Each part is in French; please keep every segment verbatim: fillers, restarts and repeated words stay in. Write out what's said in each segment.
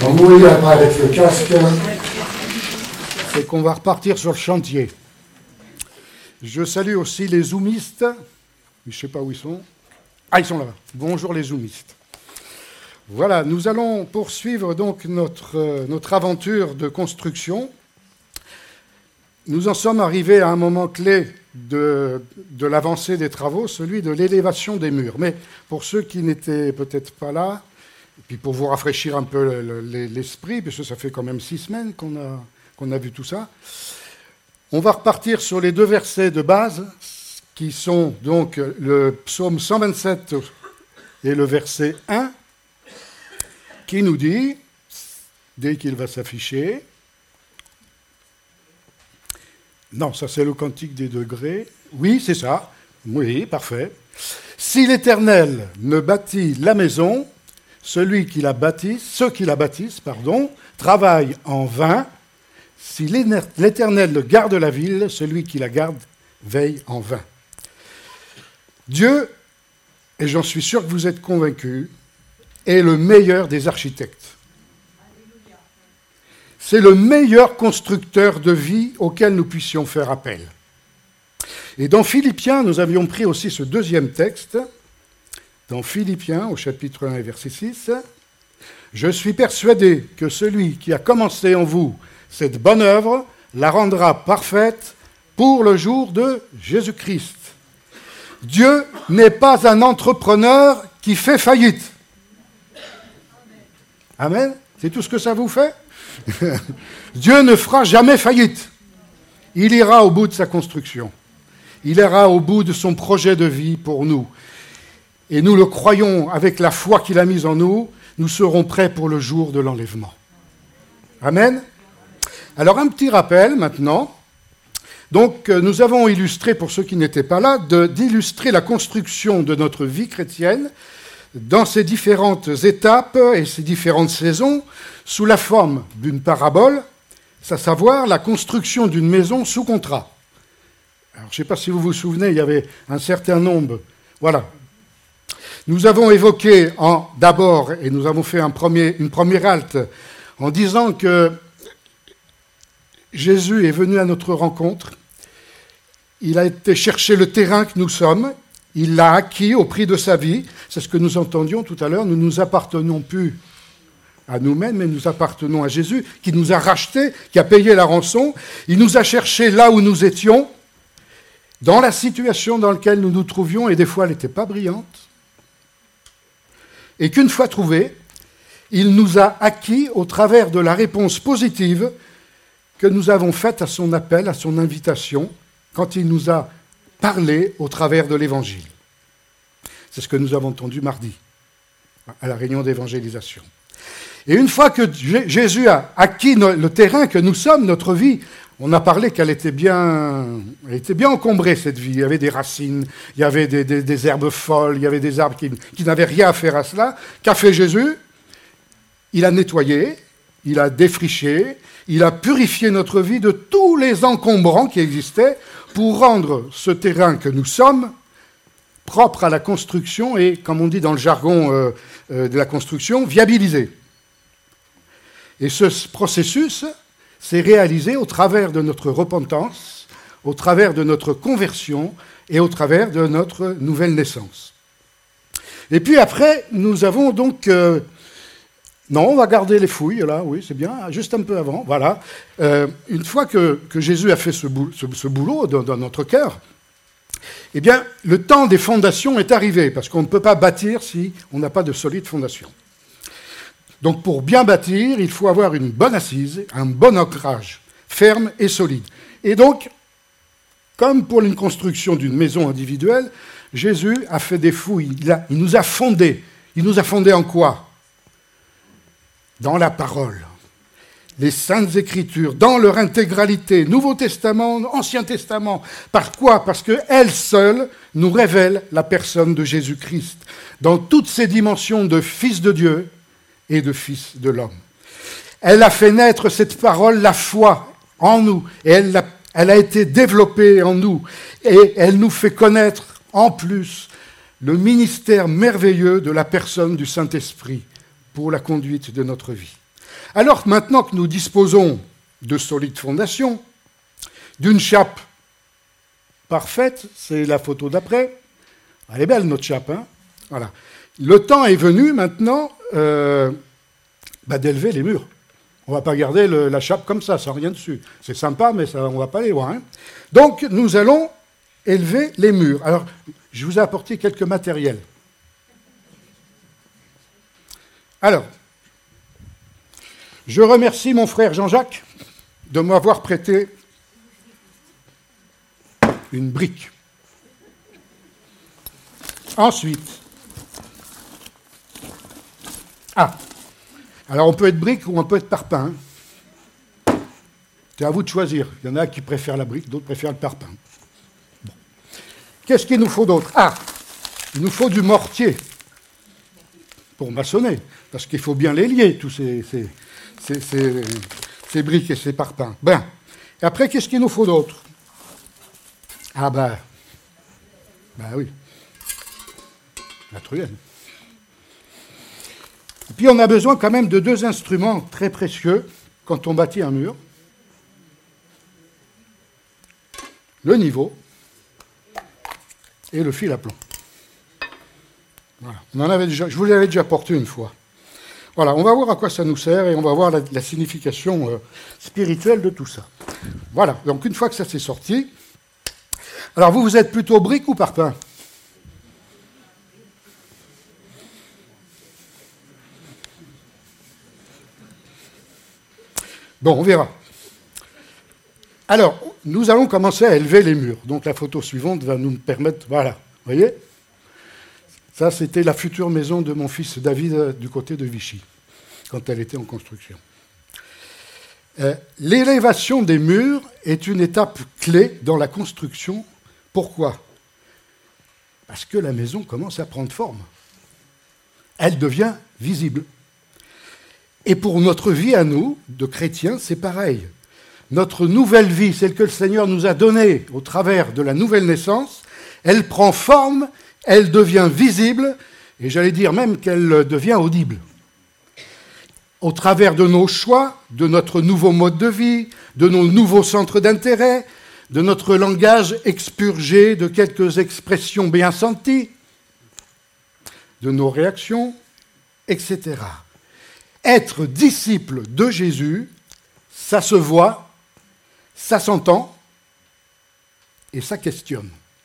On mouille après avec le casque. C'est qu'on va repartir sur le chantier. Je salue aussi les zoomistes. Je ne sais pas où ils sont. Ah, ils sont là-bas. Bonjour les zoomistes. Voilà, nous allons poursuivre donc notre, euh, notre aventure de construction. Nous en sommes arrivés à un moment clé de, de l'avancée des travaux, celui de l'élévation des murs. Mais pour ceux qui n'étaient peut-être pas là, et puis pour vous rafraîchir un peu l'esprit, puisque ça fait quand même six semaines qu'on a, qu'on a vu tout ça, on va repartir sur les deux versets de base, qui sont donc le psaume cent vingt-sept et le verset un, qui nous dit, dès qu'il va s'afficher, non, ça c'est le cantique des degrés, oui, c'est ça, oui, parfait. Si l'Éternel ne bâtit la maison, celui qui la bâtisse, ceux qui la bâtissent, pardon, travaillent en vain. Si l'Éternel garde la ville, celui qui la garde veille en vain. Dieu, et j'en suis sûr que vous êtes convaincus, est le meilleur des architectes. C'est le meilleur constructeur de vie auquel nous puissions faire appel. Et dans Philippiens, nous avions pris aussi ce deuxième texte, dans Philippiens, au chapitre un et verset six, « Je suis persuadé que celui qui a commencé en vous cette bonne œuvre la rendra parfaite pour le jour de Jésus-Christ. » Dieu n'est pas un entrepreneur qui fait faillite. Amen. C'est tout ce que ça vous fait ? Dieu ne fera jamais faillite. Il ira au bout de sa construction. Il ira au bout de son projet de vie pour nous. Et nous le croyons avec la foi qu'il a mise en nous, nous serons prêts pour le jour de l'enlèvement. Amen. Alors un petit rappel maintenant. Donc nous avons illustré, pour ceux qui n'étaient pas là, de, d'illustrer la construction de notre vie chrétienne dans ses différentes étapes et ses différentes saisons, sous la forme d'une parabole, c'est à savoir la construction d'une maison sous contrat. Alors, je ne sais pas si vous vous souvenez, il y avait un certain nombre. Voilà. Nous avons évoqué en, d'abord, et nous avons fait un premier, une première halte, en disant que Jésus est venu à notre rencontre. Il a été chercher le terrain que nous sommes. Il l'a acquis au prix de sa vie. C'est ce que nous entendions tout à l'heure. Nous ne nous appartenons plus à nous-mêmes, mais nous appartenons à Jésus, qui nous a rachetés, qui a payé la rançon. Il nous a cherchés là où nous étions, dans la situation dans laquelle nous nous trouvions, et des fois elle n'était pas brillante. Et qu'une fois trouvés, il nous a acquis au travers de la réponse positive que nous avons faite à son appel, à son invitation, quand il nous a parlé au travers de l'Évangile. C'est ce que nous avons entendu mardi, à la réunion d'évangélisation. Et une fois que Jésus a acquis le terrain que nous sommes, notre vie, on a parlé qu'elle était bien, elle était bien encombrée, cette vie. Il y avait des racines, il y avait des, des, des herbes folles, il y avait des arbres qui, qui n'avaient rien à faire à cela. Qu'a fait Jésus ? Il a nettoyé, il a défriché, il a purifié notre vie de tous les encombrants qui existaient pour rendre ce terrain que nous sommes propre à la construction et, comme on dit dans le jargon euh, euh, de la construction, viabilisé. Et ce processus s'est réalisé au travers de notre repentance, au travers de notre conversion et au travers de notre nouvelle naissance. Et puis après, nous avons donc... Euh, non, on va garder les fouilles, là, oui, c'est bien, juste un peu avant, voilà. Euh, une fois que, que Jésus a fait ce, boulot, ce, ce boulot dans, dans notre cœur, eh bien, le temps des fondations est arrivé, parce qu'on ne peut pas bâtir si on n'a pas de solides fondations. Donc, pour bien bâtir, il faut avoir une bonne assise, un bon ancrage, ferme et solide. Et donc, comme pour une construction d'une maison individuelle, Jésus a fait des fouilles, il, a, il nous a fondés. Il nous a fondés en quoi ? Dans la parole, les Saintes Écritures, dans leur intégralité, Nouveau Testament, Ancien Testament. Par quoi ? Parce qu'elles seules nous révèlent la personne de Jésus-Christ, dans toutes ses dimensions de Fils de Dieu et de Fils de l'homme. Elle a fait naître cette parole, la foi, en nous, et elle a, elle a été développée en nous, et elle nous fait connaître, en plus, le ministère merveilleux de la personne du Saint-Esprit, pour la conduite de notre vie. Alors maintenant que nous disposons de solides fondations, d'une chape parfaite, c'est la photo d'après. Elle est belle notre chape, hein, voilà. Le temps est venu maintenant euh, bah, d'élever les murs. On ne va pas garder le, la chape comme ça, sans rien dessus. C'est sympa, mais ça, on ne va pas aller loin. Hein. Donc nous allons élever les murs. Alors, je vous ai apporté quelques matériels. Alors, je remercie mon frère Jean-Jacques de m'avoir prêté une brique. Ensuite, ah, alors on peut être brique ou on peut être parpaing. C'est à vous de choisir. Il y en a qui préfèrent la brique, d'autres préfèrent le parpaing. Bon. Qu'est-ce qu'il nous faut d'autre? Ah, il nous faut du mortier pour maçonner, parce qu'il faut bien les lier, tous ces, ces, ces, ces, ces briques et ces parpaings. Ben, et après, qu'est-ce qu'il nous faut d'autre? Ah ben, ben oui, la truelle. Et puis on a besoin quand même de deux instruments très précieux quand on bâtit un mur. Le niveau et le fil à plomb. Voilà. On en avait déjà, je vous l'avais déjà porté une fois. Voilà, on va voir à quoi ça nous sert et on va voir la, la signification euh, spirituelle de tout ça. Voilà, donc une fois que ça s'est sorti, alors vous, vous êtes plutôt brique ou parpaing? Bon, on verra. Alors, nous allons commencer à élever les murs. Donc la photo suivante va nous permettre... Voilà, vous voyez? Ça, c'était la future maison de mon fils David du côté de Vichy, quand elle était en construction. Euh, l'élévation des murs est une étape clé dans la construction. Pourquoi? Parce que la maison commence à prendre forme. Elle devient visible. Et pour notre vie à nous, de chrétiens, c'est pareil. Notre nouvelle vie, celle que le Seigneur nous a donnée au travers de la nouvelle naissance, elle prend forme, elle devient visible, et j'allais dire même qu'elle devient audible. Au travers de nos choix, de notre nouveau mode de vie, de nos nouveaux centres d'intérêt, de notre langage expurgé de quelques expressions bien senties, de nos réactions, et cetera. Être disciple de Jésus, ça se voit, ça s'entend et ça questionne.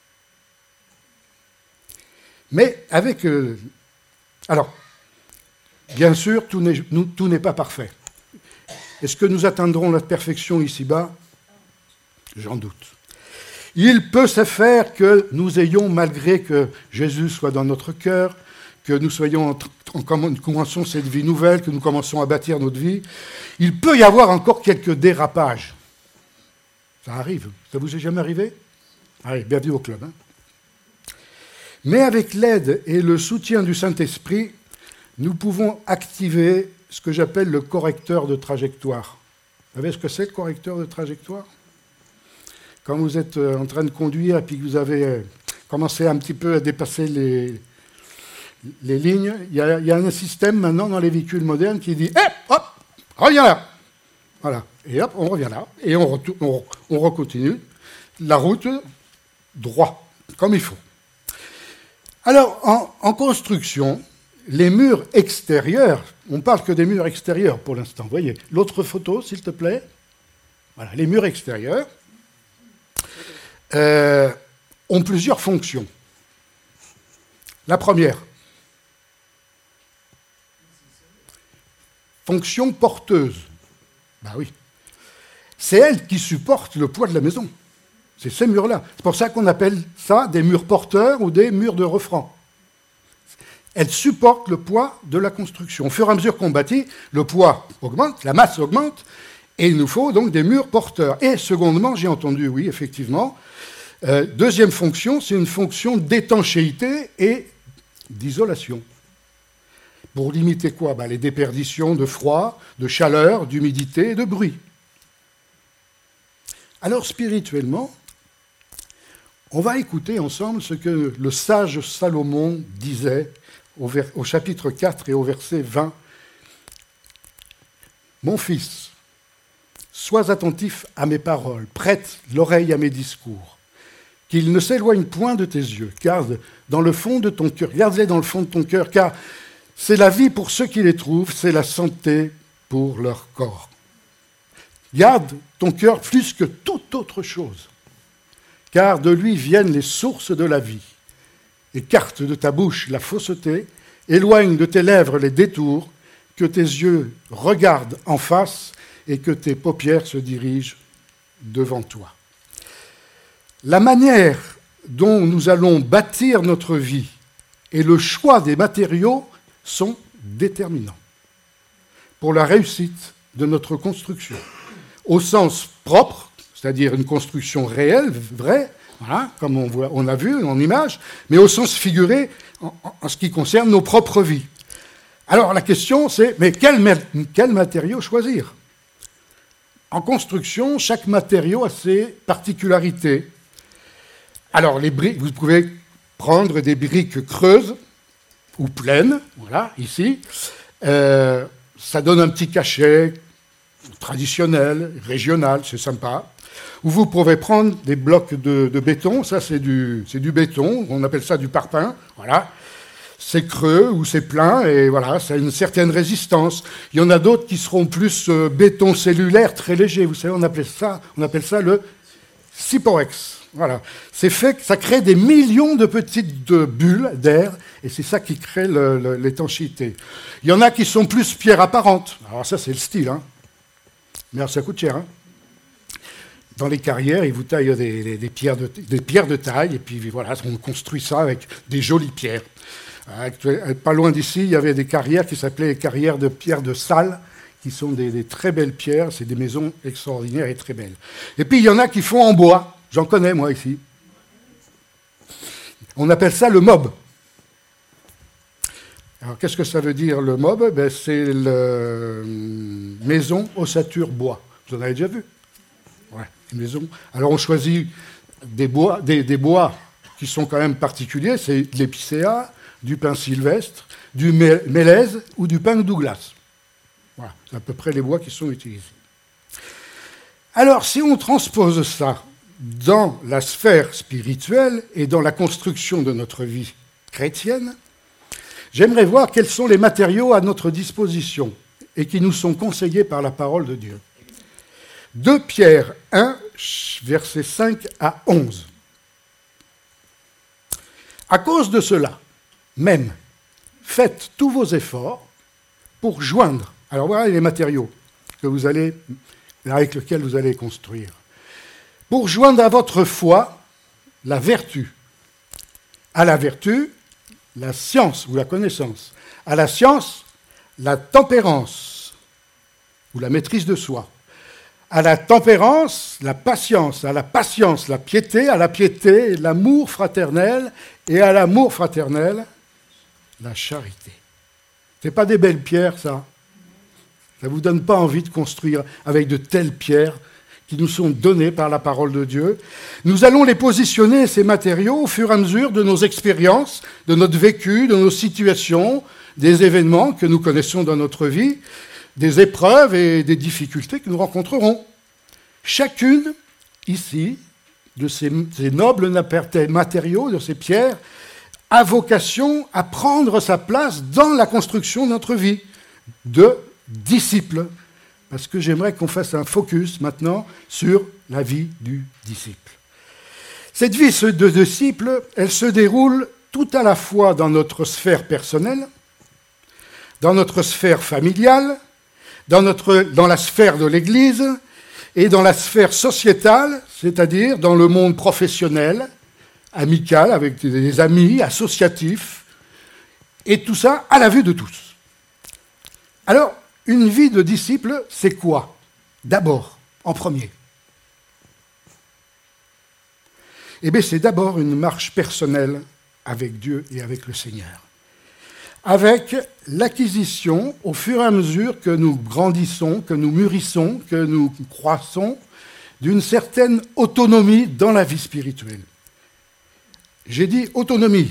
Mais avec... Euh, alors, bien sûr, tout n'est, nous, tout n'est pas parfait. Est-ce que nous atteindrons la perfection ici-bas? J'en doute. Il peut se faire que nous ayons, malgré que Jésus soit dans notre cœur, que nous soyons en, en, en commençons cette vie nouvelle, que nous commençons à bâtir notre vie, il peut y avoir encore quelques dérapages. Ça arrive. Ça vous est jamais arrivé? Allez, bienvenue au club. Hein. Mais avec l'aide et le soutien du Saint-Esprit, nous pouvons activer ce que j'appelle le correcteur de trajectoire. Vous savez ce que c'est, le correcteur de trajectoire? Quand vous êtes en train de conduire et puis que vous avez commencé un petit peu à dépasser les, les lignes, il y, a, il y a un système maintenant dans les véhicules modernes qui dit hey, « hop, reviens là !» Voilà. Et hop, on revient là, et on, retourne, on, on recontinue la route droit, comme il faut. Alors, en, en construction, les murs extérieurs, on parle que des murs extérieurs pour l'instant, vous voyez. L'autre photo, s'il te plaît. Voilà, les murs extérieurs euh, ont plusieurs fonctions. La première, fonction porteuse. Ben oui. C'est elle qui supporte le poids de la maison. C'est ces murs-là. C'est pour ça qu'on appelle ça des murs porteurs ou des murs de refranc. Elle supporte le poids de la construction. Au fur et à mesure qu'on bâtit, le poids augmente, la masse augmente, et il nous faut donc des murs porteurs. Et secondement, j'ai entendu, oui, effectivement, euh, deuxième fonction, c'est une fonction d'étanchéité et d'isolation. Pour limiter quoi? Ben, les déperditions de froid, de chaleur, d'humidité et de bruit. Alors, spirituellement, on va écouter ensemble ce que le sage Salomon disait au, vers, au chapitre quatre et au verset vingt. Mon fils, sois attentif à mes paroles, prête l'oreille à mes discours, qu'il ne s'éloigne point de tes yeux, garde dans le fond de ton cœur, garde-les dans le fond de ton cœur, car c'est la vie pour ceux qui les trouvent, c'est la santé pour leur corps. Garde ton cœur plus que toute autre chose, car de lui viennent les sources de la vie. Écarte de ta bouche la fausseté, éloigne de tes lèvres les détours, que tes yeux regardent en face et que tes paupières se dirigent devant toi. La manière dont nous allons bâtir notre vie et le choix des matériaux sont déterminants pour la réussite de notre construction. Au sens propre, c'est-à-dire une construction réelle, vraie, voilà, comme on, voit, on a vu en image, mais au sens figuré en, en ce qui concerne nos propres vies. Alors la question c'est, mais quel, quel matériau choisir ? En construction, chaque matériau a ses particularités. Alors les briques, vous pouvez prendre des briques creuses ou pleines, voilà, ici. Euh, ça donne un petit cachet traditionnel, régional, c'est sympa. Ou vous pouvez prendre des blocs de, de béton, ça c'est du, c'est du béton, on appelle ça du parpaing, voilà. C'est creux ou c'est plein, et voilà, ça a une certaine résistance. Il y en a d'autres qui seront plus euh, béton cellulaire, très léger, vous savez, on appelle ça, on appelle ça le Syporex. Voilà. C'est fait, ça crée des millions de petites de bulles d'air, et c'est ça qui crée le, le, l'étanchéité. Il y en a qui sont plus pierres apparentes. Alors ça, c'est le style, hein. Mais alors, ça coûte cher, hein. Dans les carrières, ils vous taillent des, des, des, pierres de, des pierres de taille, et puis voilà, on construit ça avec des jolies pierres. Pas loin d'ici, il y avait des carrières qui s'appelaient les carrières de pierres de salle, qui sont des, des très belles pierres, c'est des maisons extraordinaires et très belles. Et puis il y en a qui font en bois, j'en connais moi ici. On appelle ça le mob. Alors qu'est-ce que ça veut dire le mob ? Ben, c'est la maison ossature bois. Vous en avez déjà vu ? Ouais, une maison. Alors on choisit des bois, des, des bois qui sont quand même particuliers, c'est de l'épicéa, du pin sylvestre, du mélèze ou du pin Douglas. Voilà, c'est à peu près les bois qui sont utilisés. Alors, si on transpose ça dans la sphère spirituelle et dans la construction de notre vie chrétienne, j'aimerais voir quels sont les matériaux à notre disposition et qui nous sont conseillés par la parole de Dieu. deux Pierre un, versets cinq à onze. À cause de cela, même, faites tous vos efforts pour joindre. Alors voilà les matériaux que vous allez, avec lesquels vous allez construire. Pour joindre à votre foi la vertu. À la vertu, la science ou la connaissance. À la science, la tempérance ou la maîtrise de soi. À la tempérance, la patience. À la patience, la piété. À la piété, l'amour fraternel. Et à l'amour fraternel, la charité. Ce n'est pas des belles pierres, ça. Ça ne vous donne pas envie de construire avec de telles pierres qui nous sont données par la parole de Dieu. Nous allons les positionner, ces matériaux, au fur et à mesure de nos expériences, de notre vécu, de nos situations, des événements que nous connaissons dans notre vie, des épreuves et des difficultés que nous rencontrerons. Chacune, ici, de ces, ces nobles matériaux, de ces pierres, a vocation à prendre sa place dans la construction de notre vie de disciple. Parce que j'aimerais qu'on fasse un focus maintenant sur la vie du disciple. Cette vie de disciple, elle se déroule tout à la fois dans notre sphère personnelle, dans notre sphère familiale, dans, notre, dans la sphère de l'Église et dans la sphère sociétale, c'est-à-dire dans le monde professionnel, amical, avec des amis, associatifs, et tout ça à la vue de tous. Alors, une vie de disciple, c'est quoi ? D'abord, en premier. Eh bien, c'est d'abord une marche personnelle avec Dieu et avec le Seigneur. Avec l'acquisition, au fur et à mesure que nous grandissons, que nous mûrissons, que nous croissons, d'une certaine autonomie dans la vie spirituelle. J'ai dit autonomie,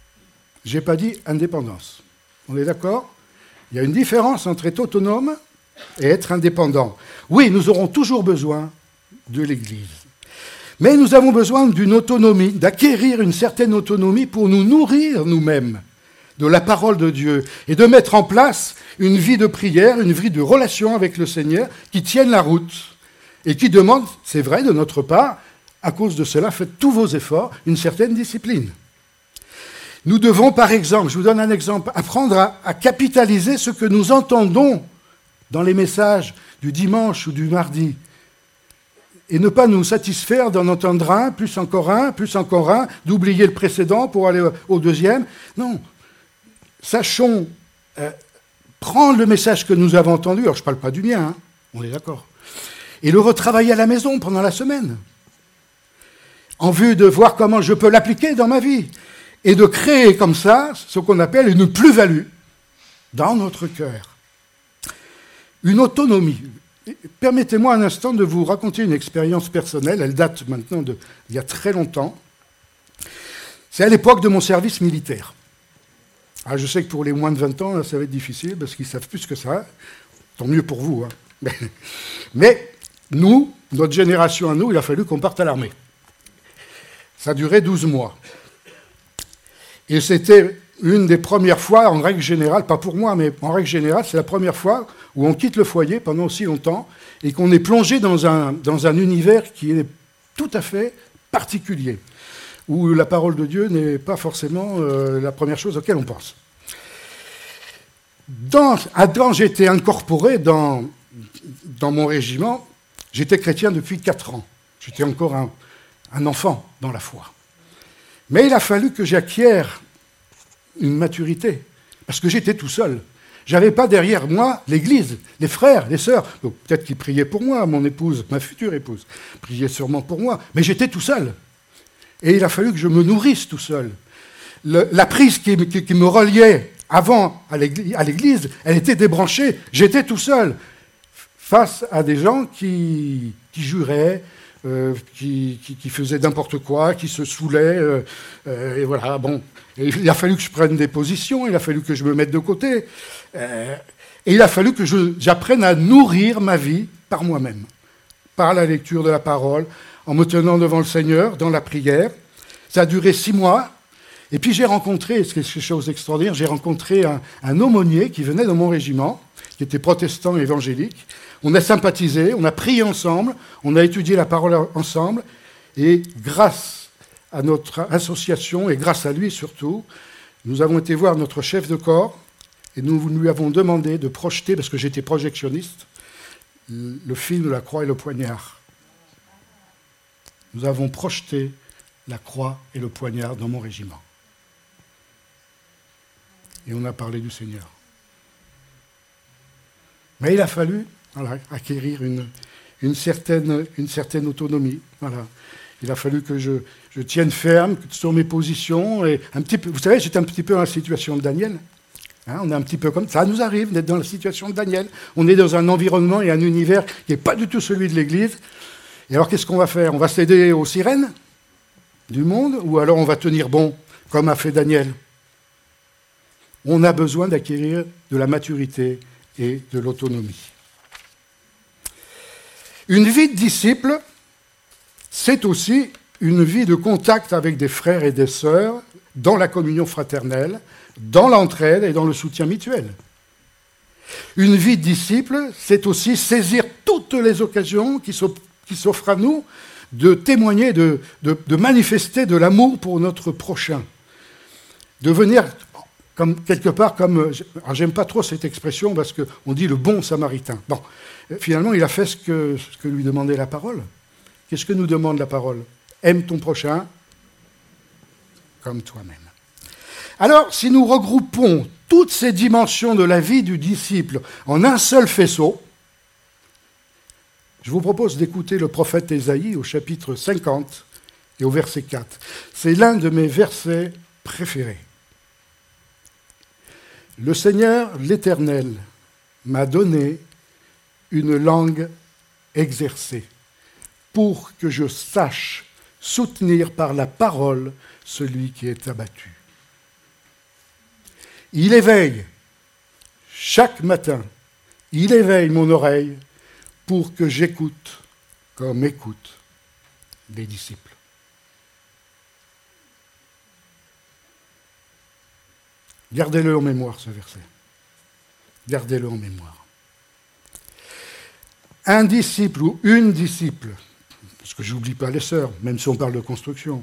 je n'ai pas dit indépendance. On est d'accord ? Il y a une différence entre être autonome et être indépendants. Oui, nous aurons toujours besoin de l'Église. Mais nous avons besoin d'une autonomie, d'acquérir une certaine autonomie pour nous nourrir nous-mêmes de la parole de Dieu et de mettre en place une vie de prière, une vie de relation avec le Seigneur qui tienne la route et qui demande, c'est vrai de notre part, à cause de cela, faites tous vos efforts, une certaine discipline. Nous devons, par exemple, je vous donne un exemple, apprendre à, à capitaliser ce que nous entendons dans les messages du dimanche ou du mardi et ne pas nous satisfaire d'en entendre un, plus encore un, plus encore un, d'oublier le précédent pour aller au deuxième. Non, sachons euh, prendre le message que nous avons entendu, alors je ne parle pas du mien, hein, on est d'accord, et le retravailler à la maison pendant la semaine, en vue de voir comment je peux l'appliquer dans ma vie, et de créer comme ça ce qu'on appelle une plus-value dans notre cœur. Une autonomie. Permettez-moi un instant de vous raconter une expérience personnelle, elle date maintenant d'il y a très longtemps. C'est à l'époque de mon service militaire. Alors je sais que pour les moins de vingt ans, ça va être difficile, parce qu'ils savent plus que ça. Tant mieux pour vous. Hein. Mais nous, notre génération à nous, il a fallu qu'on parte à l'armée. Ça a duré douze mois. Et c'était une des premières fois, en règle générale, pas pour moi, mais en règle générale, c'est la première fois où on quitte le foyer pendant aussi longtemps et qu'on est plongé dans un, dans un univers qui est tout à fait particulier, où la parole de Dieu n'est pas forcément euh, la première chose auquel on pense. Dans, quand j'étais incorporé dans, dans mon régiment, j'étais chrétien depuis quatre ans. J'étais encore un, un enfant dans la foi. Mais il a fallu que j'acquière une maturité, parce que j'étais tout seul. Je n'avais pas derrière moi l'Église, les frères, les sœurs. Donc, peut-être qu'ils priaient pour moi, mon épouse, ma future épouse, priait sûrement pour moi, mais j'étais tout seul. Et il a fallu que je me nourrisse tout seul. Le, la prise qui, qui, qui me reliait avant à l'Église, elle était débranchée, j'étais tout seul, face à des gens qui, qui juraient, Euh, qui, qui, qui faisait n'importe quoi, qui se saoulait, euh, euh, et voilà, bon. Et il a fallu que je prenne des positions, il a fallu que je me mette de côté, euh, et il a fallu que je, j'apprenne à nourrir ma vie par moi-même, par la lecture de la parole, en me tenant devant le Seigneur, dans la prière. Ça a duré six mois, et puis j'ai rencontré, c'est quelque chose d'extraordinaire, j'ai rencontré un, un aumônier qui venait de mon régiment, qui était protestant évangélique. On a sympathisé, on a prié ensemble, on a étudié la parole ensemble, et grâce à notre association, et grâce à lui surtout, nous avons été voir notre chef de corps, et nous lui avons demandé de projeter, parce que j'étais projectionniste, le film de la croix et le poignard. Nous avons projeté la croix et le poignard dans mon régiment. Et on a parlé du Seigneur. Mais il a fallu voilà, acquérir une, une, certaine, une certaine autonomie. Voilà. Il a fallu que je, je tienne ferme sur mes positions. Et un petit peu, vous savez, j'étais un petit peu dans la situation de Daniel. Hein, on est un petit peu comme ça. Ça nous arrive d'être dans la situation de Daniel. On est dans un environnement et un univers qui n'est pas du tout celui de l'Église. Et alors, qu'est-ce qu'on va faire? On va céder aux sirènes du monde, ou alors on va tenir bon, comme a fait Daniel? On a besoin d'acquérir de la maturité et de l'autonomie. Une vie de disciple, c'est aussi une vie de contact avec des frères et des sœurs dans la communion fraternelle, dans l'entraide et dans le soutien mutuel. Une vie de disciple, c'est aussi saisir toutes les occasions qui s'offrent à nous de témoigner, de, de, de manifester de l'amour pour notre prochain. De venir, comme, quelque part, comme... Alors, j'aime pas trop cette expression parce qu'on dit le bon samaritain. Bon, finalement, il a fait ce que, ce que lui demandait la parole. Qu'est-ce que nous demande la parole? Aime ton prochain comme toi-même. Alors, si nous regroupons toutes ces dimensions de la vie du disciple en un seul faisceau, je vous propose d'écouter le prophète Ésaïe au chapitre cinquante et au verset quatre. C'est l'un de mes versets préférés. Le Seigneur, l'Éternel, m'a donné une langue exercée pour que je sache soutenir par la parole celui qui est abattu. Il éveille chaque matin, il éveille mon oreille pour que j'écoute comme écoutent les disciples. Gardez-le en mémoire, ce verset. Gardez-le en mémoire. Un disciple ou une disciple, parce que je n'oublie pas les sœurs, même si on parle de construction,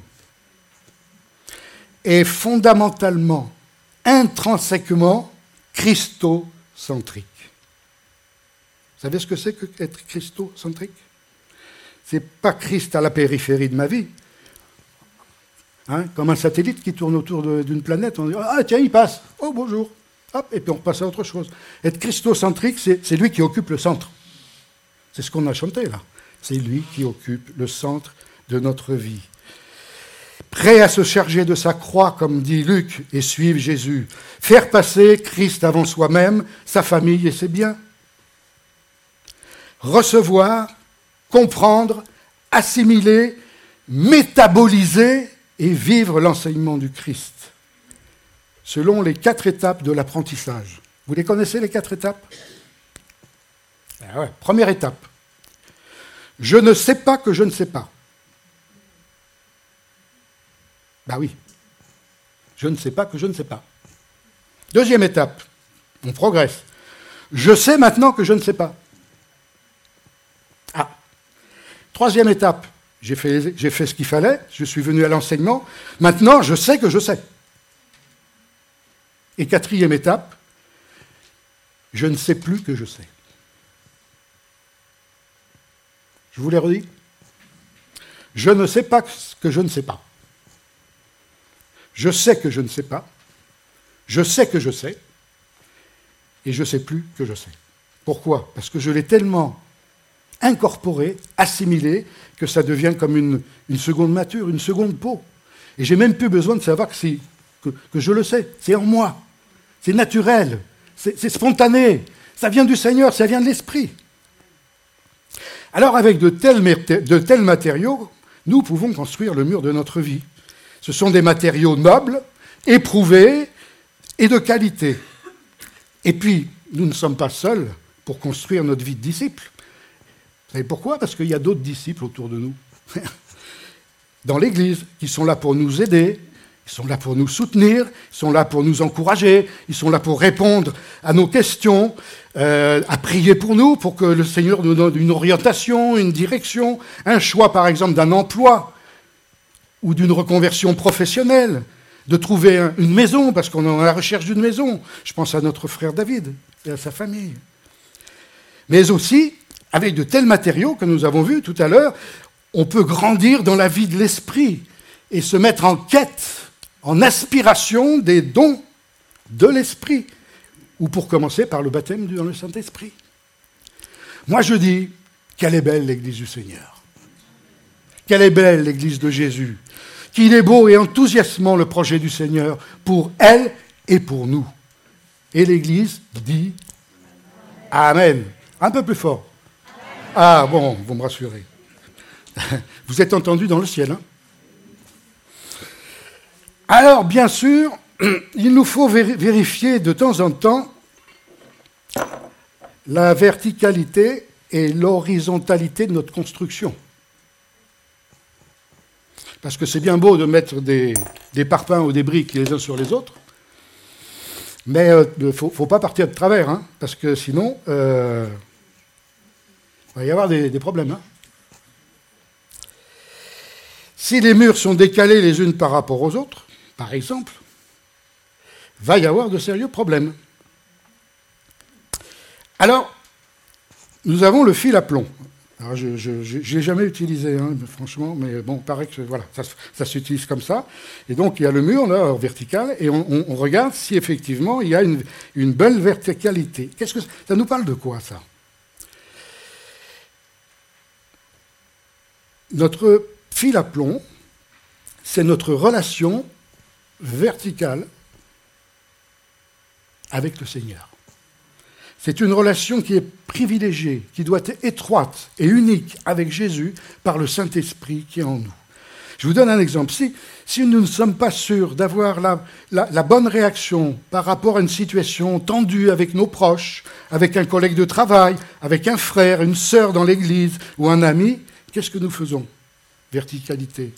est fondamentalement, intrinsèquement, christocentrique. Vous savez ce que c'est qu'être christocentrique ? C'est pas Christ à la périphérie de ma vie. Hein, comme un satellite qui tourne autour de, d'une planète, on dit « Ah tiens, il passe, oh bonjour !» Hop, et puis on repasse à autre chose. Être christocentrique, c'est, c'est lui qui occupe le centre. C'est ce qu'on a chanté là. C'est lui qui occupe le centre de notre vie. Prêt à se charger de sa croix, comme dit Luc, et suivre Jésus. Faire passer Christ avant soi-même, sa famille et ses biens. Recevoir, comprendre, assimiler, métaboliser et vivre l'enseignement du Christ, selon les quatre étapes de l'apprentissage. Vous les connaissez, les quatre étapes ? Ah ouais. Première étape. Je ne sais pas que je ne sais pas. Ben oui. Je ne sais pas que je ne sais pas. Deuxième étape. On progresse. Je sais maintenant que je ne sais pas. Ah. Troisième étape. J'ai fait, j'ai fait ce qu'il fallait, je suis venu à l'enseignement, maintenant je sais que je sais. Et quatrième étape, je ne sais plus que je sais. Je vous l'ai redit. Je ne sais pas ce que je ne sais pas. Je sais que je ne sais pas. Je sais que je sais. Et je ne sais plus que je sais. Pourquoi ? Parce que je l'ai tellement incorporé, assimilé, que ça devient comme une, une seconde nature, une seconde peau. Et j'ai même plus besoin de savoir que, c'est, que, que je le sais. C'est en moi. C'est naturel. C'est, c'est spontané. Ça vient du Seigneur, ça vient de l'Esprit. Alors avec de tels, de tels matériaux, nous pouvons construire le mur de notre vie. Ce sont des matériaux nobles, éprouvés et de qualité. Et puis, nous ne sommes pas seuls pour construire notre vie de disciples. Vous savez pourquoi ? Parce qu'il y a d'autres disciples autour de nous, dans l'Église, qui sont là pour nous aider, ils sont là pour nous soutenir, ils sont là pour nous encourager, ils sont là pour répondre à nos questions, euh, à prier pour nous, pour que le Seigneur nous donne une orientation, une direction, un choix par exemple d'un emploi ou d'une reconversion professionnelle, de trouver un, une maison, parce qu'on est à la recherche d'une maison. Je pense à notre frère David et à sa famille. Mais aussi, avec de tels matériaux que nous avons vus tout à l'heure, on peut grandir dans la vie de l'esprit et se mettre en quête, en aspiration des dons de l'esprit, ou pour commencer par le baptême dans le Saint-Esprit. Moi je dis, quelle est belle l'Église du Seigneur, quelle est belle l'Église de Jésus, qu'il est beau et enthousiasmant le projet du Seigneur pour elle et pour nous. Et l'Église dit Amen. Un peu plus fort. Ah bon, vous me rassurez. Vous êtes entendus dans le ciel. Hein ? Alors, bien sûr, il nous faut vérifier de temps en temps la verticalité et l'horizontalité de notre construction. Parce que c'est bien beau de mettre des, des parpaings ou des briques les uns sur les autres, mais il ne faut, faut pas partir de travers, hein, parce que sinon, euh, il va y avoir des, des problèmes. Hein. Si les murs sont décalés les unes par rapport aux autres, par exemple, il va y avoir de sérieux problèmes. Alors, nous avons le fil à plomb. Alors, je ne l'ai jamais utilisé, hein, franchement, mais bon, il paraît que voilà, ça, ça s'utilise comme ça. Et donc, il y a le mur, là, vertical, et on, on, on regarde si effectivement il y a une, une belle verticalité. Qu'est-ce que ça, ça nous parle de quoi, ça ? Notre fil à plomb, c'est notre relation verticale avec le Seigneur. C'est une relation qui est privilégiée, qui doit être étroite et unique avec Jésus par le Saint-Esprit qui est en nous. Je vous donne un exemple. Si, si nous ne sommes pas sûrs d'avoir la, la, la bonne réaction par rapport à une situation tendue avec nos proches, avec un collègue de travail, avec un frère, une sœur dans l'église ou un ami, qu'est-ce que nous faisons? Verticalité.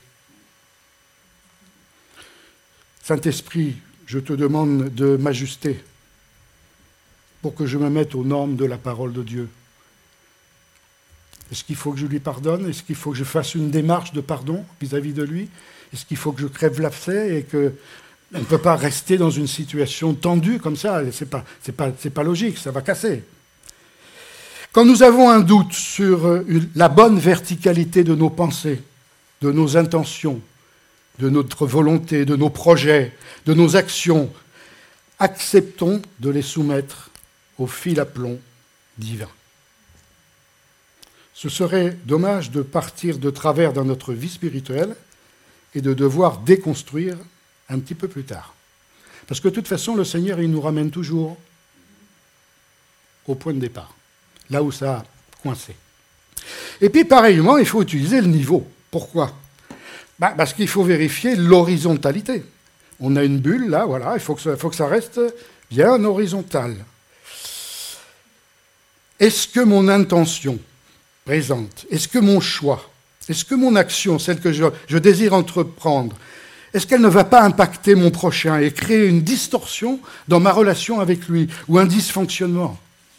Saint-Esprit, je te demande de m'ajuster pour que je me mette aux normes de la parole de Dieu. Est-ce qu'il faut que je lui pardonne? Est-ce qu'il faut que je fasse une démarche de pardon vis-à-vis de lui? Est-ce qu'il faut que je crève l'abcès et qu'on ne peut pas rester dans une situation tendue comme ça? Ce n'est pas, c'est pas, c'est pas logique, ça va casser. Quand nous avons un doute sur la bonne verticalité de nos pensées, de nos intentions, de notre volonté, de nos projets, de nos actions, acceptons de les soumettre au fil à plomb divin. Ce serait dommage de partir de travers dans notre vie spirituelle et de devoir déconstruire un petit peu plus tard. Parce que de toute façon, le Seigneur, il nous ramène toujours au point de départ, là où ça a coincé. Et puis, pareillement, il faut utiliser le niveau. Pourquoi? Ben, parce qu'il faut vérifier l'horizontalité. On a une bulle, là, voilà, il faut que ça, faut que ça reste bien horizontal. Est-ce que mon intention présente, est-ce que mon choix, est-ce que mon action, celle que je, je désire entreprendre, est-ce qu'elle ne va pas impacter mon prochain et créer une distorsion dans ma relation avec lui ou un dysfonctionnement?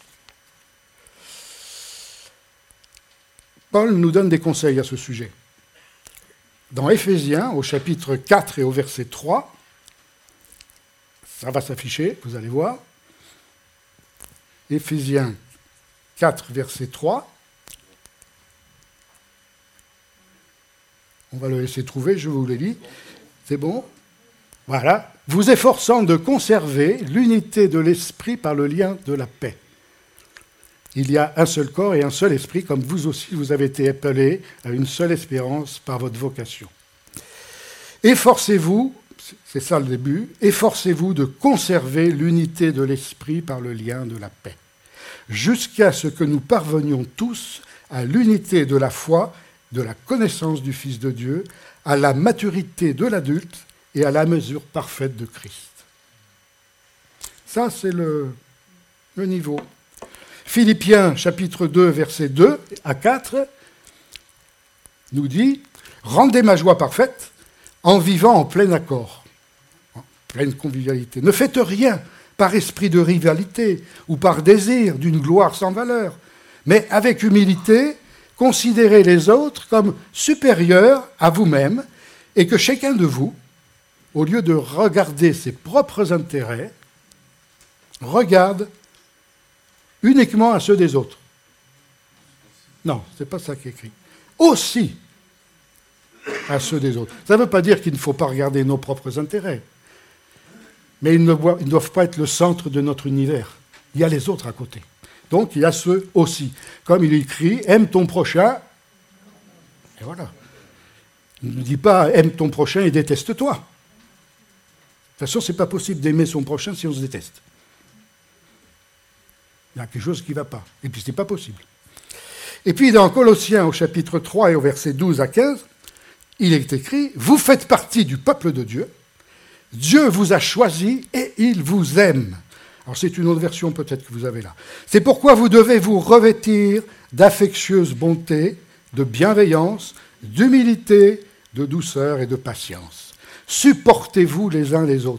Paul nous donne des conseils à ce sujet. Dans Éphésiens, au chapitre quatre et au verset trois, ça va s'afficher, vous allez voir. Éphésiens quatre, verset trois. On va le laisser trouver, je vous le lis. C'est bon? Voilà. Vous efforçant de conserver l'unité de l'esprit par le lien de la paix. Il y a un seul corps et un seul esprit, comme vous aussi, vous avez été appelés à une seule espérance par votre vocation. Efforcez-vous, c'est ça le début, efforcez-vous de conserver l'unité de l'esprit par le lien de la paix, jusqu'à ce que nous parvenions tous à l'unité de la foi, de la connaissance du Fils de Dieu, à la maturité de l'adulte et à la mesure parfaite de Christ. Ça, c'est le, le niveau. Philippiens, chapitre deux, versets deux à quatre, nous dit « Rendez ma joie parfaite en vivant en plein accord, en pleine convivialité. Ne faites rien par esprit de rivalité ou par désir d'une gloire sans valeur, mais avec humilité, considérez les autres comme supérieurs à vous-même et que chacun de vous, au lieu de regarder ses propres intérêts, regarde uniquement à ceux des autres. » Non, ce n'est pas ça qui est écrit. Aussi à ceux des autres. Ça ne veut pas dire qu'il ne faut pas regarder nos propres intérêts, mais ils ne doivent pas être le centre de notre univers. Il y a les autres à côté. Donc il y a ceux aussi. Comme il est écrit, aime ton prochain, et voilà. Il ne dit pas aime ton prochain et déteste-toi. De toute façon, ce n'est pas possible d'aimer son prochain si on se déteste. Il y a quelque chose qui ne va pas. Et puis, ce n'est pas possible. Et puis, dans Colossiens, au chapitre trois et au verset douze à quinze, il est écrit « Vous faites partie du peuple de Dieu. Dieu vous a choisi et il vous aime. » Alors, c'est une autre version peut-être que vous avez là. « C'est pourquoi vous devez vous revêtir d'affectueuse bonté, de bienveillance, d'humilité, de douceur et de patience. Supportez-vous les uns les autres. »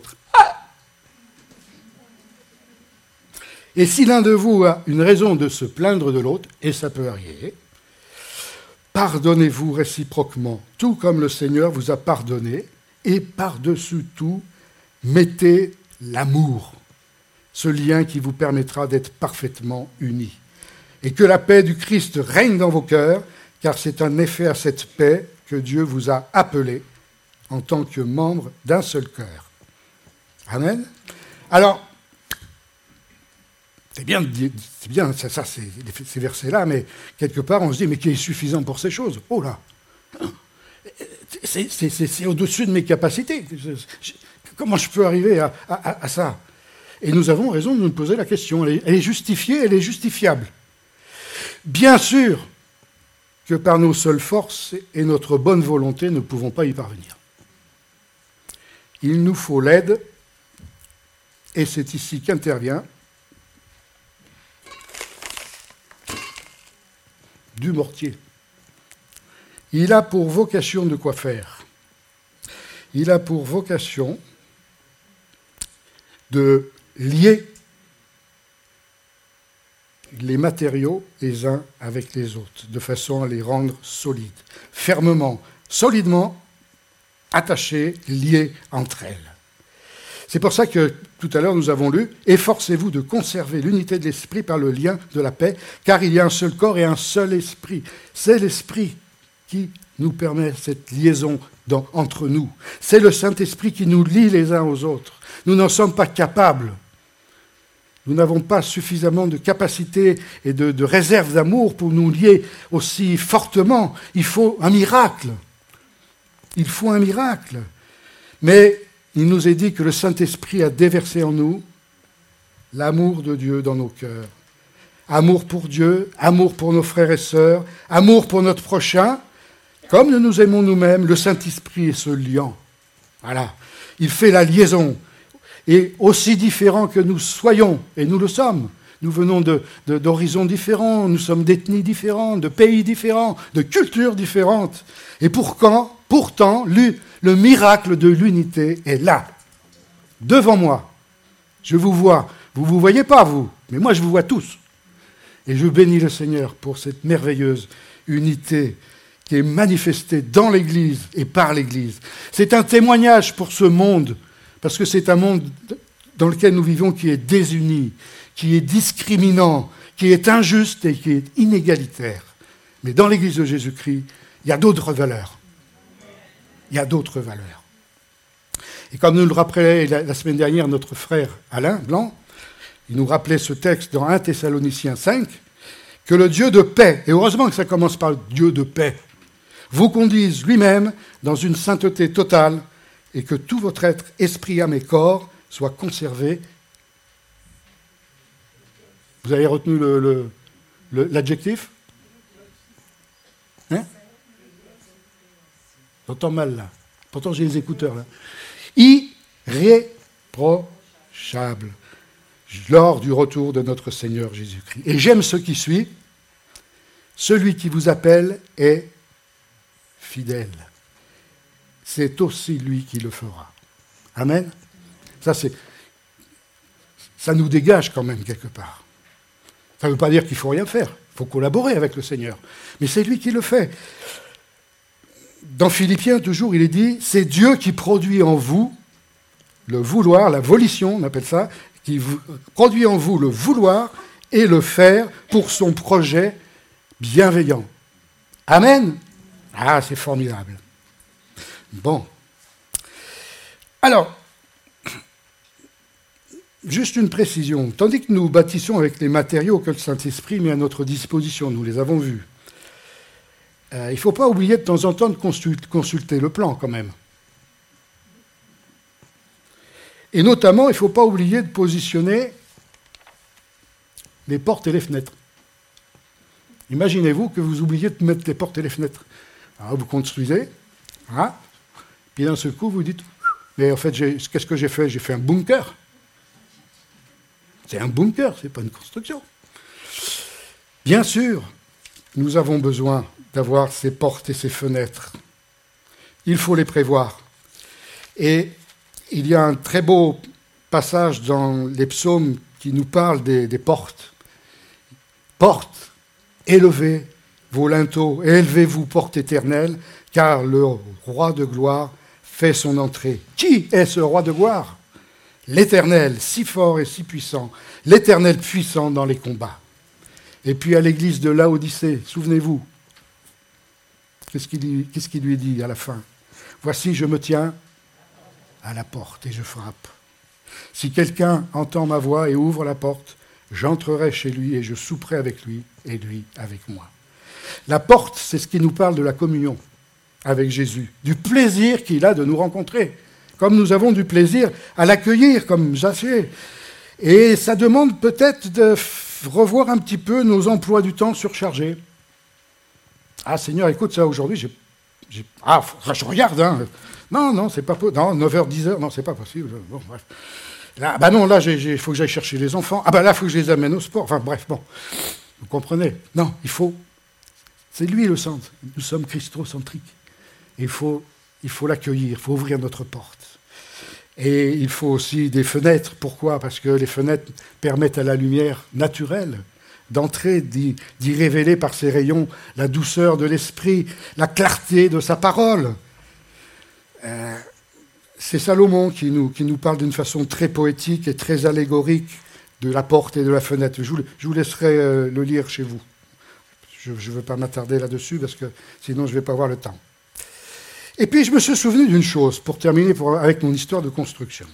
Et si l'un de vous a une raison de se plaindre de l'autre, et ça peut arriver, pardonnez-vous réciproquement, tout comme le Seigneur vous a pardonné, et par-dessus tout, mettez l'amour, ce lien qui vous permettra d'être parfaitement unis. Et que la paix du Christ règne dans vos cœurs, car c'est en effet à cette paix que Dieu vous a appelés en tant que membres d'un seul cœur. Amen. Alors, c'est bien, c'est bien ça, ça, c'est, ces versets-là, mais quelque part, on se dit, mais qui est suffisant pour ces choses? Oh là, c'est, c'est, c'est, c'est au-dessus de mes capacités. Je, je, comment je peux arriver à, à, à ça? Et nous avons raison de nous poser la question. Elle est, elle est justifiée, elle est justifiable. Bien sûr que par nos seules forces et notre bonne volonté, nous ne pouvons pas y parvenir. il nous faut l'aide, et c'est ici qu'intervient du mortier. Il a pour vocation de quoi faire? Il a pour vocation de lier les matériaux les uns avec les autres, de façon à les rendre solides, fermement, solidement attachés, liés entre elles. C'est pour ça que tout à l'heure nous avons lu « Efforcez-vous de conserver l'unité de l'esprit par le lien de la paix, car il y a un seul corps et un seul esprit. » C'est l'esprit qui nous permet cette liaison dans, entre nous. C'est le Saint-Esprit qui nous lie les uns aux autres. Nous n'en sommes pas capables. Nous n'avons pas suffisamment de capacité et de, de réserve d'amour pour nous lier aussi fortement. Il faut un miracle. Il faut un miracle. Mais il nous est dit que le Saint-Esprit a déversé en nous l'amour de Dieu dans nos cœurs. Amour pour Dieu, amour pour nos frères et sœurs, amour pour notre prochain. Comme nous nous aimons nous-mêmes, le Saint-Esprit est ce liant. Voilà. Il fait la liaison. Et aussi différents que nous soyons, et nous le sommes, nous venons de, de, d'horizons différents, nous sommes d'ethnies différentes, de pays différents, de cultures différentes. Et pourtant, pourtant le, le miracle de l'unité est là, devant moi. Je vous vois. Vous ne vous voyez pas, vous, mais moi je vous vois tous. Et je bénis le Seigneur pour cette merveilleuse unité qui est manifestée dans l'Église et par l'Église. C'est un témoignage pour ce monde, parce que c'est un monde dans lequel nous vivons qui est désuni, qui est discriminant, qui est injuste et qui est inégalitaire. Mais dans l'Église de Jésus-Christ, il y a d'autres valeurs. Il y a d'autres valeurs. Et comme nous le rappelait la, la semaine dernière notre frère Alain Blanc, il nous rappelait ce texte dans premier Thessaloniciens cinq, que le Dieu de paix, et heureusement que ça commence par le Dieu de paix, vous conduise lui-même dans une sainteté totale, et que tout votre être, esprit, âme et corps, soit conservé. Vous avez retenu le, le, le, l'adjectif? Hein? J'entends mal là. Pourtant j'ai les écouteurs là. Irréprochable lors du retour de notre Seigneur Jésus-Christ. Et j'aime ce qui suit. Celui qui vous appelle est fidèle. C'est aussi lui qui le fera. Amen. Ça, c'est, ça nous dégage quand même quelque part. Ça ne veut pas dire qu'il ne faut rien faire. Il faut collaborer avec le Seigneur. Mais c'est lui qui le fait. Dans Philippiens, toujours, il est dit, c'est Dieu qui produit en vous le vouloir, la volition, on appelle ça, qui produit en vous le vouloir et le faire pour son projet bienveillant. Amen. Ah, c'est formidable. Bon. Alors, juste une précision. Tandis que nous bâtissons avec les matériaux que le Saint-Esprit met à notre disposition, nous les avons vus, euh, il ne faut pas oublier de temps en temps de consulter le plan quand même. Et notamment, il ne faut pas oublier de positionner les portes et les fenêtres. Imaginez-vous que vous oubliez de mettre les portes et les fenêtres. Alors, vous construisez, hein, puis d'un seul coup, vous dites, mais en fait, j'ai, qu'est-ce que j'ai fait? J'ai fait un bunker. C'est un bunker, ce n'est pas une construction. Bien sûr, nous avons besoin d'avoir ces portes et ces fenêtres. Il faut les prévoir. Et il y a un très beau passage dans les psaumes qui nous parle des, des portes. Portes, élevez vos linteaux, et élevez-vous, portes éternelles, car le roi de gloire fait son entrée. Qui est ce roi de gloire? L'Éternel, si fort et si puissant, l'Éternel puissant dans les combats. Et puis à l'église de Laodicée, souvenez-vous, qu'est-ce qu'il, qu'est-ce qu'il lui dit à la fin? Voici, je me tiens à la porte et je frappe. Si quelqu'un entend ma voix et ouvre la porte, j'entrerai chez lui et je souperai avec lui et lui avec moi. La porte, c'est ce qui nous parle de la communion avec Jésus, du plaisir qu'il a de nous rencontrer, comme nous avons du plaisir à l'accueillir comme Zaché. Et ça demande peut-être de revoir un petit peu nos emplois du temps surchargés. Ah Seigneur, écoute ça, aujourd'hui, j'ai, J'ai, ah, je regarde, hein. Non, non, c'est pas possible. Non, neuf heures, dix heures, non, c'est pas possible. Bon, bref. Là, bah non, là, il faut que j'aille chercher les enfants. Ah bah là, il faut que je les amène au sport. Enfin, bref, bon. Vous comprenez? Non, il faut... C'est lui le centre. Nous sommes christocentriques. Il faut, il faut l'accueillir, il faut ouvrir notre porte. Et il faut aussi des fenêtres. Pourquoi? Parce que les fenêtres permettent à la lumière naturelle d'entrer, d'y, d'y révéler par ses rayons la douceur de l'esprit, la clarté de sa parole. Euh, c'est Salomon qui nous, qui nous parle d'une façon très poétique et très allégorique de la porte et de la fenêtre. Je vous, je vous laisserai euh, le lire chez vous. Je ne veux pas m'attarder là-dessus parce que sinon je ne vais pas avoir le temps. Et puis je me suis souvenu d'une chose, pour terminer pour, avec mon histoire de construction.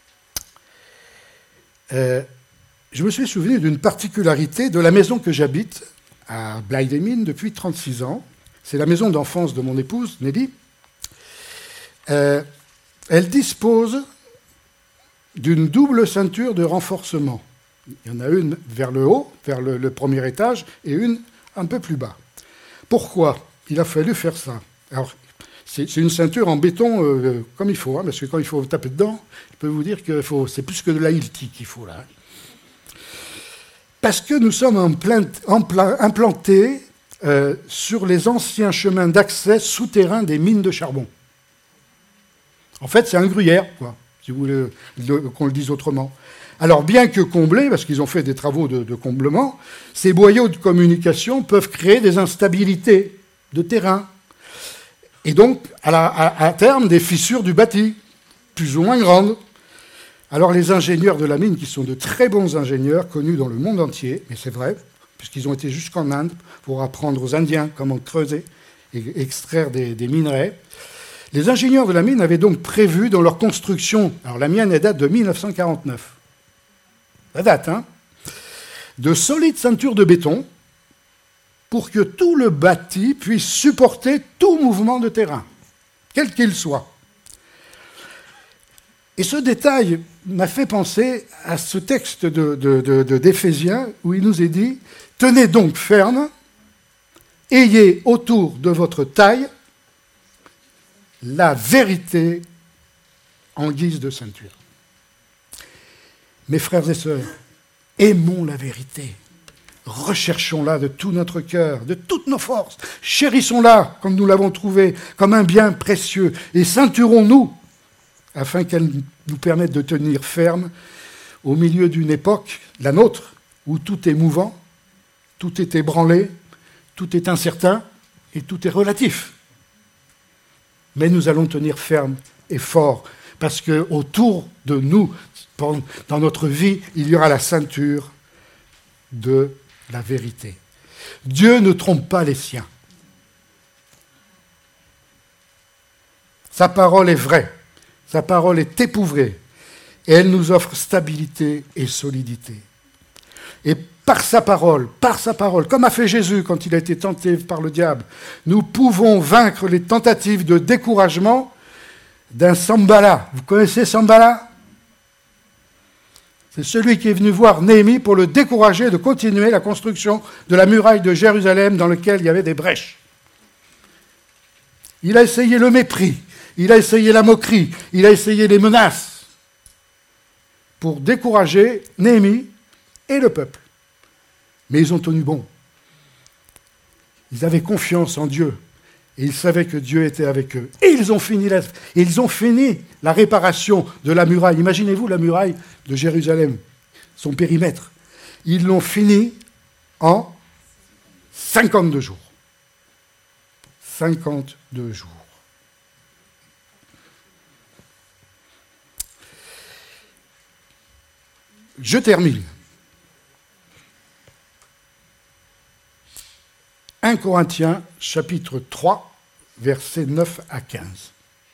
Euh, je me suis souvenu d'une particularité de la maison que j'habite à Blaye-les-Mines depuis trente-six ans. C'est la maison d'enfance de mon épouse, Nelly. Euh, elle dispose d'une double ceinture de renforcement. Il y en a une vers le haut, vers le, le premier étage, et une un peu plus bas. Pourquoi il a fallu faire ça? Alors, c'est, c'est une ceinture en béton euh, comme il faut, hein, parce que quand il faut taper dedans, je peux vous dire que faut, c'est plus que de la Hilti qu'il faut là. Parce que nous sommes en plein, en plein, implantés euh, sur les anciens chemins d'accès souterrains des mines de charbon. En fait, c'est un gruyère, quoi, si vous voulez le, qu'on le dise autrement. Alors, bien que comblés, parce qu'ils ont fait des travaux de, de comblement, ces boyaux de communication peuvent créer des instabilités de terrain. Et donc, à, la, à, à terme, des fissures du bâti, plus ou moins grandes. Alors, les ingénieurs de la mine, qui sont de très bons ingénieurs, connus dans le monde entier, mais c'est vrai, puisqu'ils ont été jusqu'en Inde pour apprendre aux Indiens comment creuser et extraire des, des minerais, les ingénieurs de la mine avaient donc prévu dans leur construction, alors la mienne elle date de mille neuf cent quarante-neuf, la date, hein, de solides ceintures de béton pour que tout le bâti puisse supporter tout mouvement de terrain, quel qu'il soit. Et ce détail m'a fait penser à ce texte de, de, de, de, d'Éphésiens où il nous est dit « Tenez donc ferme, ayez autour de votre taille la vérité en guise de ceinture. » Mes frères et sœurs, aimons la vérité. Recherchons-la de tout notre cœur, de toutes nos forces. Chérissons-la comme nous l'avons trouvée, comme un bien précieux. Et ceinturons-nous afin qu'elle nous permette de tenir ferme au milieu d'une époque, la nôtre, où tout est mouvant, tout est ébranlé, tout est incertain et tout est relatif. Mais nous allons tenir ferme et fort, parce qu'autour de nous, dans notre vie, il y aura la ceinture de la vérité. Dieu ne trompe pas les siens. Sa parole est vraie, sa parole est épouvrée, et elle nous offre stabilité et solidité. Et par sa parole, par sa parole, comme a fait Jésus quand il a été tenté par le diable, nous pouvons vaincre les tentatives de découragement d'un Sanballat. Vous connaissez Sanballat? C'est celui qui est venu voir Néhémie pour le décourager de continuer la construction de la muraille de Jérusalem dans laquelle il y avait des brèches. Il a essayé le mépris, il a essayé la moquerie, il a essayé les menaces pour décourager Néhémie et le peuple. Mais ils ont tenu bon. Ils avaient confiance en Dieu. Et ils savaient que Dieu était avec eux. Et ils ont fini la, ils ont fini la réparation de la muraille. Imaginez-vous la muraille de Jérusalem, son périmètre. Ils l'ont fini en cinquante-deux jours. cinquante-deux jours. Je termine. un Corinthiens, chapitre trois, versets neuf à quinze.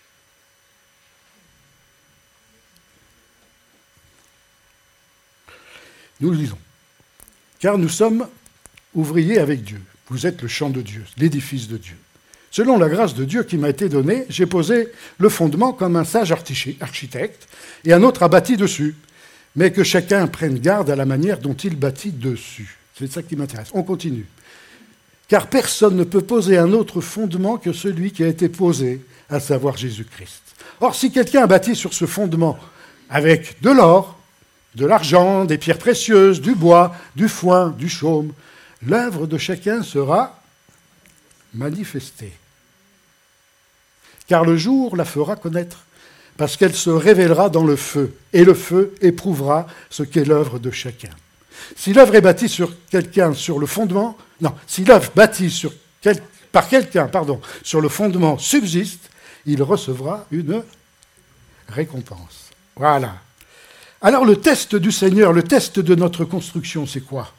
Nous le lisons. « Car nous sommes ouvriers avec Dieu. Vous êtes le champ de Dieu, l'édifice de Dieu. Selon la grâce de Dieu qui m'a été donnée, j'ai posé le fondement comme un sage architecte, et un autre a bâti dessus. Mais que chacun prenne garde à la manière dont il bâtit dessus. » C'est ça qui m'intéresse. On continue. car personne ne peut poser un autre fondement que celui qui a été posé, à savoir Jésus-Christ. Or, si quelqu'un a bâti sur ce fondement avec de l'or, de l'argent, des pierres précieuses, du bois, du foin, du chaume, l'œuvre de chacun sera manifestée. Car le jour la fera connaître, parce qu'elle se révélera dans le feu, et le feu éprouvera ce qu'est l'œuvre de chacun. Si l'œuvre est bâtie sur quelqu'un sur le fondement, non, si l'œuvre bâtie sur quel, par quelqu'un, pardon, sur le fondement subsiste, il recevra une récompense. Voilà. Alors le test du Seigneur, le test de notre construction, c'est quoi?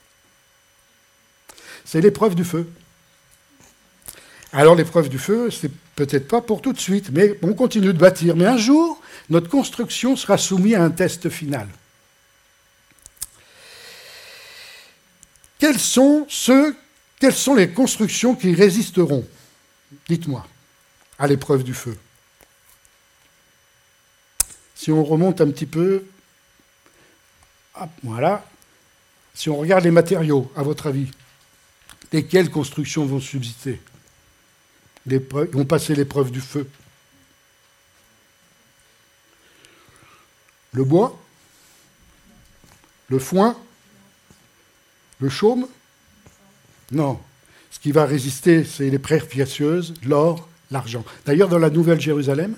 C'est l'épreuve du feu. Alors l'épreuve du feu, c'est peut-être pas pour tout de suite, mais on continue de bâtir. Mais un jour, notre construction sera soumise à un test final. Quels sont ceux, quelles sont les constructions qui résisteront, dites-moi, à l'épreuve du feu? Si on remonte un petit peu, hop, voilà, si on regarde les matériaux, à votre avis, lesquelles constructions vont subsister? Ils vont passer l'épreuve du feu. Le bois, le foin, le chaume? Non. Ce qui va résister, c'est les pierres précieuses, l'or, l'argent. D'ailleurs, dans la Nouvelle Jérusalem,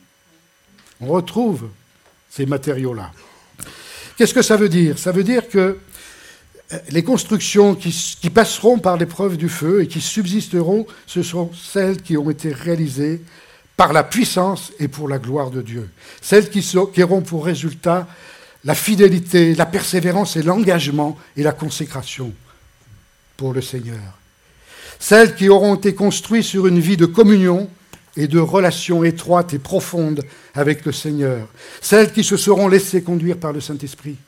on retrouve ces matériaux-là. Qu'est-ce que ça veut dire? Ça veut dire que les constructions qui, qui passeront par l'épreuve du feu et qui subsisteront, ce sont celles qui ont été réalisées par la puissance et pour la gloire de Dieu. Celles qui, sont, qui auront pour résultat la fidélité, la persévérance et l'engagement et la consécration pour le Seigneur. Celles qui auront été construites sur une vie de communion et de relations étroites et profondes avec le Seigneur. Celles qui se seront laissées conduire par le Saint-Esprit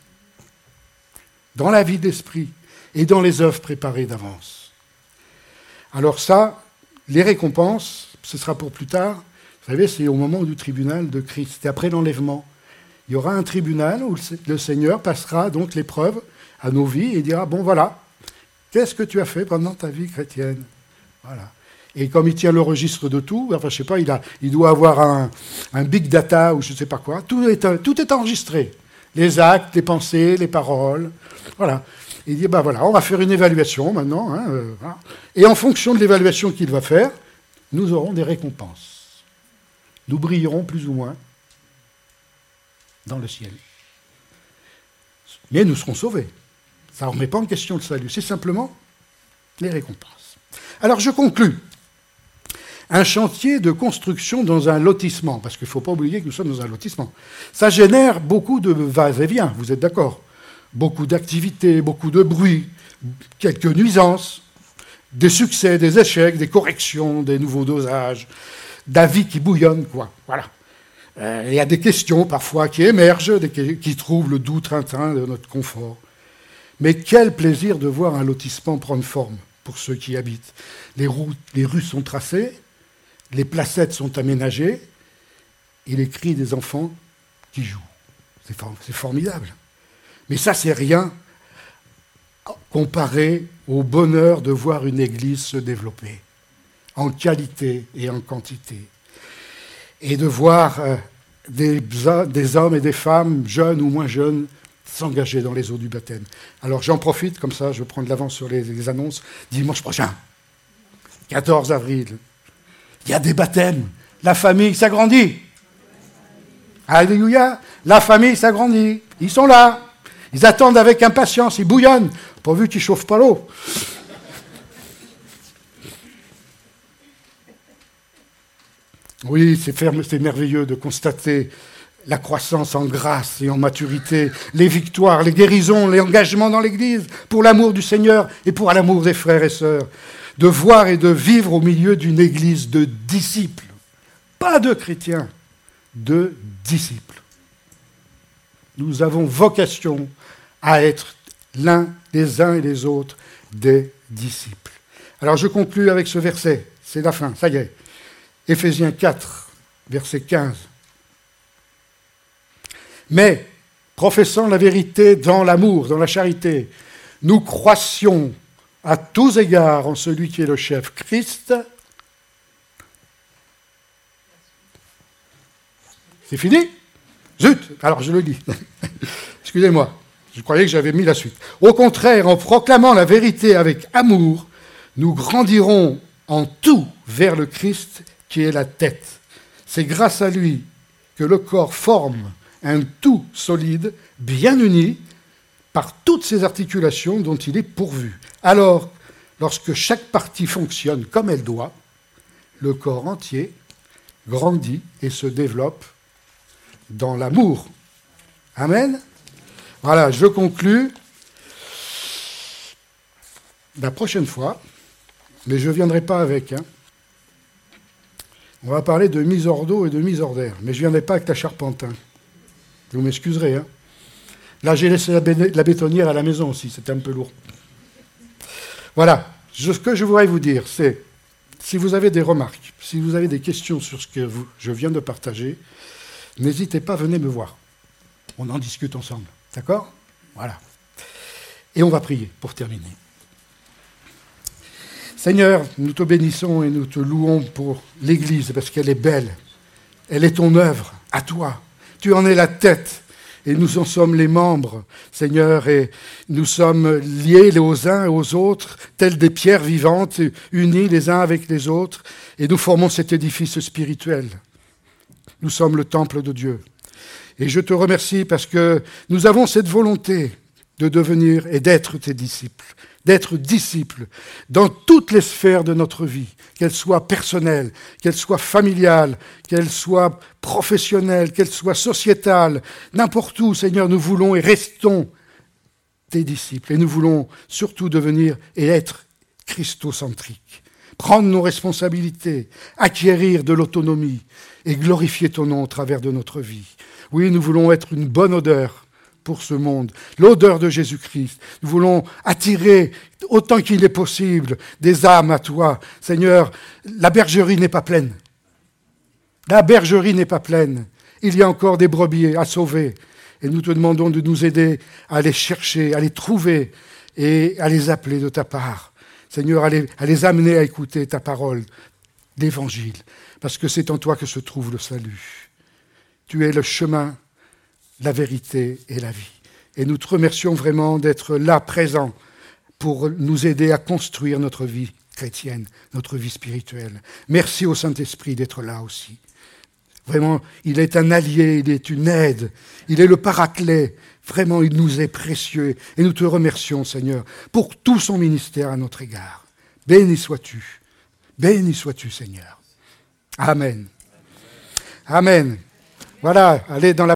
dans la vie d'esprit et dans les œuvres préparées d'avance. Alors ça, les récompenses, ce sera pour plus tard. Vous savez, c'est au moment du tribunal de Christ. Et après l'enlèvement, il y aura un tribunal où le Seigneur passera donc l'épreuve à nos vies et dira, bon voilà, qu'est-ce que tu as fait pendant ta vie chrétienne? Voilà. Et comme il tient le registre de tout, enfin je sais pas, il, a, il doit avoir un, un big data ou je ne sais pas quoi, tout est, tout est enregistré. Les actes, les pensées, les paroles, voilà. Il dit, ben voilà, on va faire une évaluation maintenant, hein, euh, voilà. Et en fonction de l'évaluation qu'il va faire, nous aurons des récompenses. Nous brillerons plus ou moins dans le ciel. Mais nous serons sauvés. Ça ne remet pas en question le salut, c'est simplement les récompenses. Alors je conclus. Un chantier de construction dans un lotissement, parce qu'il ne faut pas oublier que nous sommes dans un lotissement. Ça génère beaucoup de va-et-vient, vous êtes d'accord? Beaucoup d'activités, beaucoup de bruit, quelques nuisances, des succès, des échecs, des corrections, des nouveaux dosages, d'avis qui bouillonnent, quoi. Voilà. Euh, il y a des questions parfois qui émergent, des, qui trouvent le doux train-train de notre confort. Mais quel plaisir de voir un lotissement prendre forme pour ceux qui y habitent. Les, routes, les rues sont tracées, les placettes sont aménagées, et les cris des enfants qui jouent. C'est, for- c'est formidable. Mais ça, c'est rien comparé au bonheur de voir une église se développer, en qualité et en quantité. Et de voir euh, des, des hommes et des femmes, jeunes ou moins jeunes, s'engager dans les eaux du baptême. Alors j'en profite, comme ça je prends de l'avance sur les, les annonces, dimanche prochain, quatorze avril, il y a des baptêmes, la famille s'agrandit. Alléluia, la famille s'agrandit, ils sont là, ils attendent avec impatience, ils bouillonnent, pourvu qu'ils ne chauffent pas l'eau. Oui, c'est, ferme, c'est merveilleux de constater la croissance en grâce et en maturité, les victoires, les guérisons, les engagements dans l'Église, pour l'amour du Seigneur et pour l'amour des frères et sœurs, de voir et de vivre au milieu d'une Église de disciples, pas de chrétiens, de disciples. Nous avons vocation à être l'un des uns et les autres des disciples. Alors je conclus avec ce verset, c'est la fin, ça y est. Éphésiens quatre, verset quinze. Mais, professant la vérité dans l'amour, dans la charité, nous croissions à tous égards en celui qui est le chef, Christ. C'est fini? Zut! Alors je le lis. Excusez-moi, je croyais que j'avais mis la suite. Au contraire, en proclamant la vérité avec amour, nous grandirons en tout vers le Christ qui est la tête. C'est grâce à lui que le corps forme un tout solide, bien uni, par toutes ses articulations dont il est pourvu. Alors, lorsque chaque partie fonctionne comme elle doit, le corps entier grandit et se développe dans l'amour. Amen. Voilà, je conclus. La prochaine fois, mais je ne viendrai pas avec, hein, on va parler de mise hors d'eau et de mise hors d'air, mais je ne viendrai pas avec la charpente. Hein. Vous m'excuserez. Hein. Là, j'ai laissé la, bé- la bétonnière à la maison aussi, c'était un peu lourd. Voilà, je, ce que je voudrais vous dire, c'est, si vous avez des remarques, si vous avez des questions sur ce que vous, je viens de partager, n'hésitez pas, venez me voir. On en discute ensemble, d'accord? Voilà. Et on va prier pour terminer. Seigneur, nous te bénissons et nous te louons pour l'Église, parce qu'elle est belle. Elle est ton œuvre, à toi. Tu en es la tête. Et nous en sommes les membres, Seigneur, et nous sommes liés les uns aux autres, tels des pierres vivantes, unis les uns avec les autres, et nous formons cet édifice spirituel. Nous sommes le temple de Dieu. Et je te remercie parce que nous avons cette volonté de devenir et d'être tes disciples, d'être disciples dans toutes les sphères de notre vie, qu'elles soient personnelles, qu'elles soient familiales, qu'elles soient professionnelles, qu'elles soient sociétales, n'importe où, Seigneur, nous voulons et restons tes disciples. Et nous voulons surtout devenir et être christocentriques. Prendre nos responsabilités, acquérir de l'autonomie et glorifier ton nom au travers de notre vie. Oui, nous voulons être une bonne odeur pour ce monde, l'odeur de Jésus-Christ. Nous voulons attirer autant qu'il est possible des âmes à toi. Seigneur, la bergerie n'est pas pleine. La bergerie n'est pas pleine. Il y a encore des brebis à sauver. Et nous te demandons de nous aider à les chercher, à les trouver et à les appeler de ta part. Seigneur, à les, à les amener à écouter ta parole d'évangile, parce que c'est en toi que se trouve le salut. Tu es le chemin, la vérité et la vie. Et nous te remercions vraiment d'être là, présent, pour nous aider à construire notre vie chrétienne, notre vie spirituelle. Merci au Saint-Esprit d'être là aussi. Vraiment, il est un allié, il est une aide, il est le paraclet. Vraiment, il nous est précieux. Et nous te remercions, Seigneur, pour tout son ministère à notre égard. Béni sois-tu. Béni sois-tu, Seigneur. Amen. Amen. Voilà, allez dans la